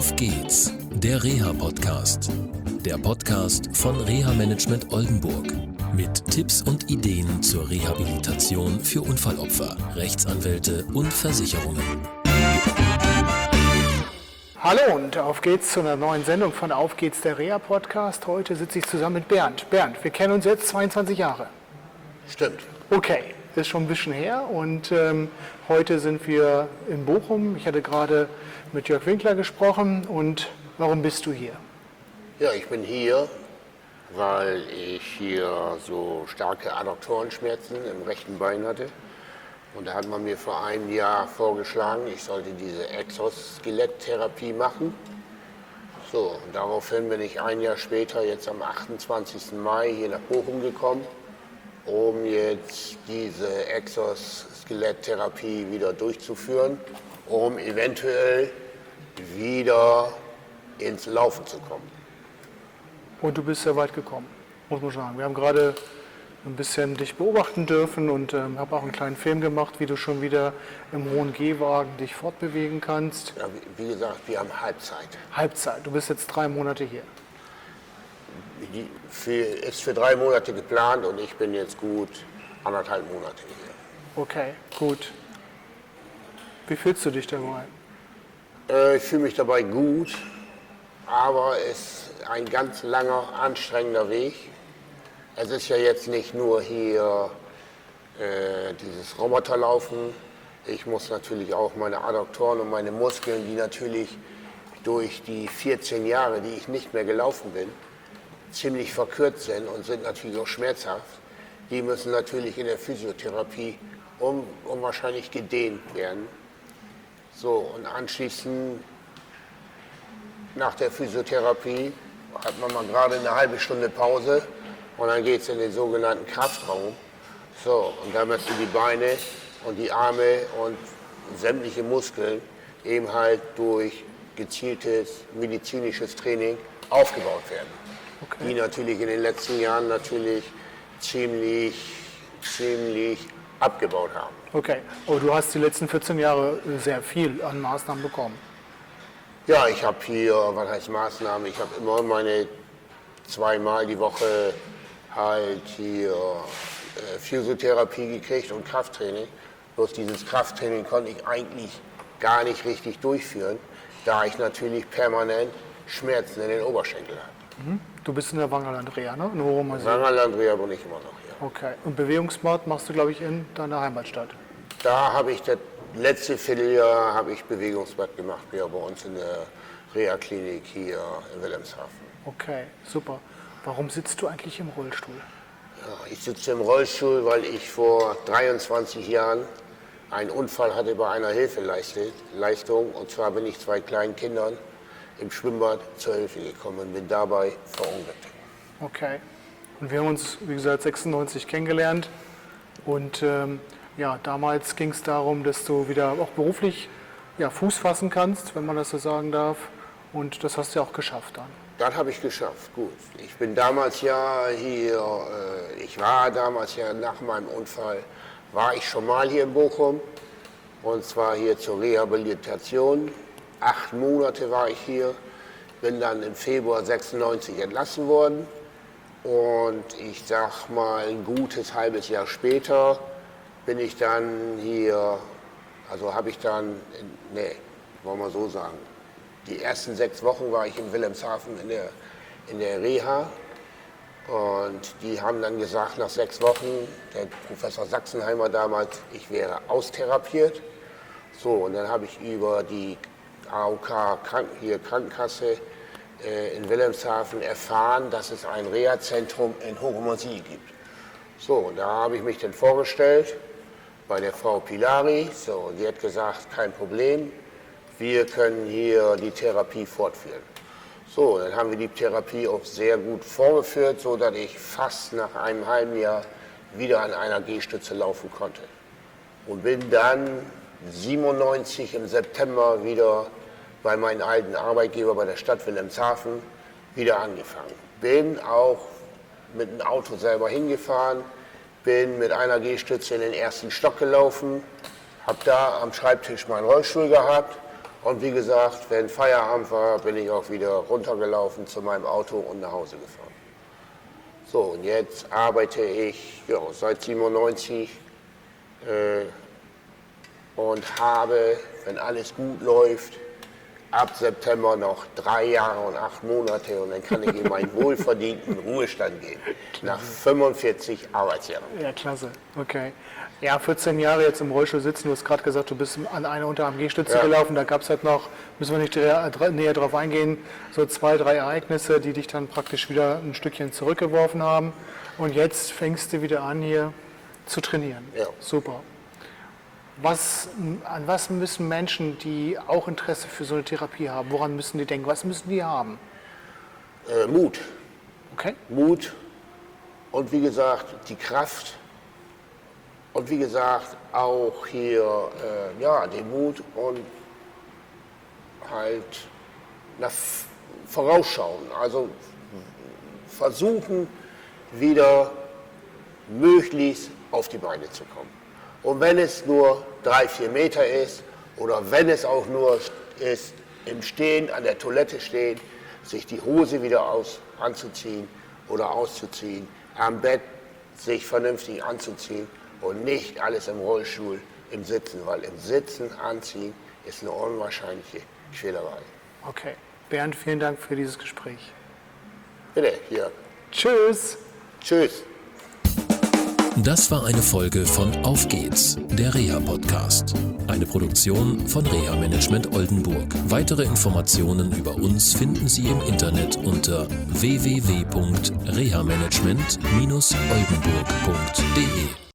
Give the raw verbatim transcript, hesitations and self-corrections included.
Auf geht's, der Reha-Podcast. Der Podcast von Reha-Management Oldenburg. Mit Tipps und Ideen zur Rehabilitation für Unfallopfer, Rechtsanwälte und Versicherungen. Hallo und auf geht's zu einer neuen Sendung von Auf geht's, der Reha-Podcast. Heute sitze ich zusammen mit Bernd. Bernd, wir kennen uns jetzt zweiundzwanzig Jahre. Stimmt. Okay, ist schon ein bisschen her und ähm, heute sind wir in Bochum. Ich hatte gerade mit Jörg Winkler gesprochen. Und warum bist du hier? Ja, ich bin hier, weil ich hier so starke Adduktorenschmerzen im rechten Bein hatte. Und da hat man mir vor einem Jahr vorgeschlagen, ich sollte diese Exoskeletttherapie machen. So, und daraufhin bin ich ein Jahr später, jetzt am achtundzwanzigsten Mai, hier nach Bochum gekommen, um jetzt diese Exoskeletttherapie wieder durchzuführen, um eventuell wieder ins Laufen zu kommen. Und du bist sehr weit gekommen, muss man sagen. Wir haben gerade ein bisschen dich beobachten dürfen und ähm, habe auch einen kleinen Film gemacht, wie du schon wieder im hohen Gehwagen dich fortbewegen kannst. Ja, wie, wie gesagt, wir haben Halbzeit. Halbzeit, du bist jetzt drei Monate hier. Die für, ist für drei Monate geplant und ich bin jetzt gut anderthalb Monate hier. Okay, gut. Wie fühlst du dich dabei? Äh, ich fühle mich dabei gut, aber es ist ein ganz langer, anstrengender Weg. Es ist ja jetzt nicht nur hier äh, dieses Roboterlaufen. Ich muss natürlich auch meine Adduktoren und meine Muskeln, die natürlich durch die vierzehn Jahre, die ich nicht mehr gelaufen bin, ziemlich verkürzt sind und sind natürlich auch schmerzhaft. Die müssen natürlich in der Physiotherapie um, unwahrscheinlich gedehnt werden. So, und anschließend nach der Physiotherapie hat man mal gerade eine halbe Stunde Pause und dann geht es in den sogenannten Kraftraum. So, und da müssen die Beine und die Arme und sämtliche Muskeln eben halt durch gezieltes medizinisches Training aufgebaut werden. Okay. Die natürlich in den letzten Jahren natürlich ziemlich, ziemlich abgebaut haben. Okay, aber du hast die letzten vierzehn Jahre sehr viel an Maßnahmen bekommen. Ja, ich habe hier, was heißt Maßnahmen, ich habe immer meine zweimal die Woche halt hier äh, Physiotherapie gekriegt und Krafttraining. Bloß dieses Krafttraining konnte ich eigentlich gar nicht richtig durchführen, da ich natürlich permanent Schmerzen in den Oberschenkeln hatte. Mhm. Du bist in der Wangerland-Reha, ne? In Wangerland-Reha bin ich immer noch hier. Okay, und Bewegungssport machst du, glaube ich, in deiner Heimatstadt? Da habe ich das letzte Vierteljahr habe ich Bewegungsbad gemacht, ja, bei uns in der Reha-Klinik hier in Wilhelmshaven. Okay, super. Warum sitzt du eigentlich im Rollstuhl? Ja, ich sitze im Rollstuhl, weil ich vor dreiundzwanzig Jahren einen Unfall hatte bei einer Hilfeleistung. Und zwar bin ich zwei kleinen Kindern im Schwimmbad zur Hilfe gekommen und bin dabei verunglückt. Okay. Und wir haben uns, wie gesagt, sechsundneunzig kennengelernt. Und ähm, ja, damals ging es darum, dass du wieder auch beruflich ja, Fuß fassen kannst, wenn man das so sagen darf. Und das hast du ja auch geschafft dann. Das habe ich geschafft, gut. Ich bin damals ja hier, äh, ich war damals ja nach meinem Unfall, war ich schon mal hier in Bochum. Und zwar hier zur Rehabilitation. Acht Monate war ich hier, bin dann im Februar sechsundneunzig entlassen worden. Und ich sag mal, ein gutes halbes Jahr später bin ich dann hier, also habe ich dann, nee, wollen wir so sagen, die ersten sechs Wochen war ich in Wilhelmshaven in der, in der Reha und die haben dann gesagt, nach sechs Wochen, der Professor Sachsenheimer damals, ich wäre austherapiert. So, und dann habe ich über die A O K Kranken, hier Krankenkasse äh, in Wilhelmshaven erfahren, dass es ein Reha-Zentrum in Hochomersiel gibt. So, und da habe ich mich dann vorgestellt bei der Frau Pilari. So, und die hat gesagt, kein Problem, wir können hier die Therapie fortführen. So, dann haben wir die Therapie auch sehr gut vorgeführt, so dass ich fast nach einem halben Jahr wieder an einer Gehstütze laufen konnte. Und bin dann siebenundneunzig im September wieder bei meinem alten Arbeitgeber bei der Stadt Wilhelmshaven wieder angefangen. Bin auch mit dem Auto selber hingefahren, bin mit einer Gehstütze in den ersten Stock gelaufen, habe da am Schreibtisch meinen Rollstuhl gehabt Und wie gesagt, wenn Feierabend war, bin ich auch wieder runtergelaufen zu meinem Auto und nach Hause gefahren. So, und jetzt arbeite ich ja, seit siebenundneunzig äh, und habe, wenn alles gut läuft, ab September noch drei Jahre und acht Monate und dann kann ich in meinen wohlverdienten Ruhestand gehen. Nach fünfundvierzig Arbeitsjahren. Ja, klasse. Okay. Ja, vierzehn Jahre jetzt im Rollstuhl sitzen. Du hast gerade gesagt, du bist an einer Unter-A M G-Stütze Ja. gelaufen. Da gab es halt noch, müssen wir nicht dra- dra- näher drauf eingehen, so zwei, drei Ereignisse, die dich dann praktisch wieder ein Stückchen zurückgeworfen haben. Und jetzt fängst du wieder an, hier zu trainieren. Ja. Super. Was, an was müssen Menschen, die auch Interesse für so eine Therapie haben, woran müssen die denken? Was müssen die haben? Äh, Mut. Okay? Mut und wie gesagt die Kraft und wie gesagt auch hier äh, ja, den Mut und halt nach vorausschauen. Also versuchen wieder möglichst auf die Beine zu kommen. Und wenn es nur drei, vier Meter ist oder wenn es auch nur ist, im Stehen an der Toilette stehen, sich die Hose wieder aus, anzuziehen oder auszuziehen, am Bett sich vernünftig anzuziehen und nicht alles im Rollstuhl, im Sitzen, weil im Sitzen anziehen ist eine unwahrscheinliche Quälerei. Okay. Bernd, vielen Dank für dieses Gespräch. Bitte, hier. Tschüss. Tschüss. Das war eine Folge von Auf geht's, der Reha-Podcast. Eine Produktion von Reha Management Oldenburg. Weitere Informationen über uns finden Sie im Internet unter w w w punkt reha management oldenburg punkt de.